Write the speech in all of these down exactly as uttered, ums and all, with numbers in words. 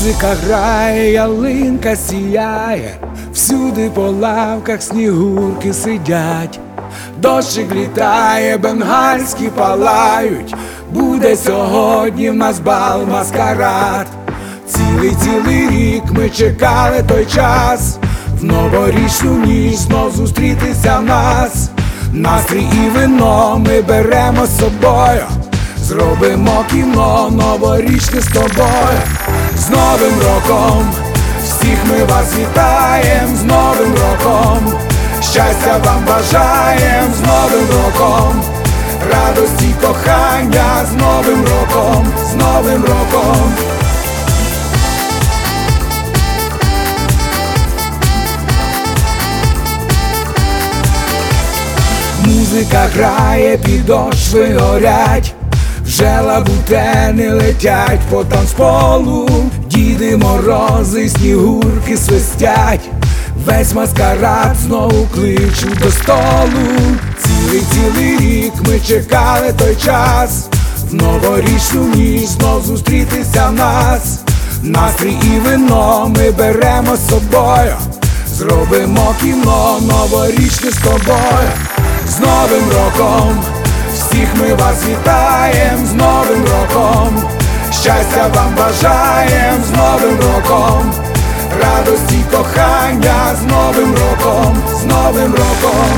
Музика грає, ялинка сіяє, всюди по лавках снігурки сидять. Дощик літає, бенгальські палають, буде сьогодні в нас бал маскарад. Цілий-цілий рік ми чекали той час, в новорічну ніч знов зустрітися в нас. Настрій і вино ми беремо з собою, зробимо кіно новорічне з тобою. З Новим роком всіх ми вас вітаєм, з Новим роком щастя вам бажаєм, з Новим роком радості, кохання, з Новим роком, з Новим роком. Музика грає, підошви горять, вже лабутени летять по танцполу. Діди Морози, снігурки свистять, весь маскарад знову кличуть до столу. Цілий-цілий рік ми чекали той час, в новорічну ніч знов зустрітися в нас. Настрій і вино ми беремо з собою, зробимо кіно новорічне з тобою. З Новим роком всіх ми вас вітаєм, з Новим роком щастя вам бажаєм, з Новим роком радості, кохання, з Новим роком, з Новим роком.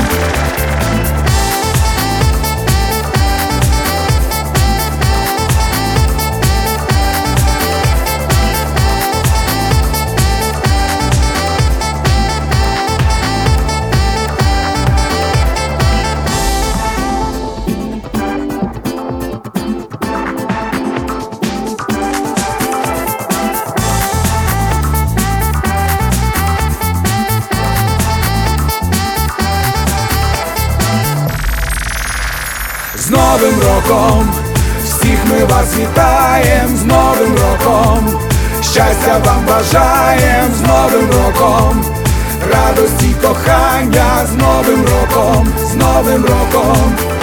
З Новим роком всіх ми вас вітаєм, з Новим роком щастя вам бажаєм, з Новим роком радості, кохання, з Новим роком, з Новим роком.